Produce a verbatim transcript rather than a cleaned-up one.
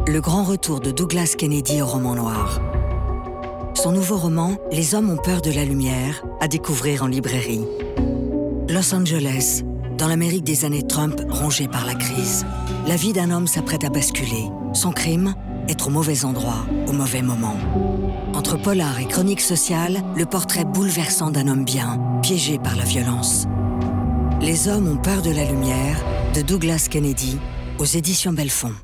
Le grand retour de Douglas Kennedy au roman noir. Son nouveau roman, Les hommes ont peur de la lumière, à découvrir en librairie. Los Angeles, dans l'Amérique des années Trump rongée par la crise. La vie d'un homme s'apprête à basculer. Son crime, être au mauvais endroit, au mauvais moment. Entre polar et chronique sociale, le portrait bouleversant d'un homme bien, piégé par la violence. Les hommes ont peur de la lumière, de Douglas Kennedy, aux éditions Belfond.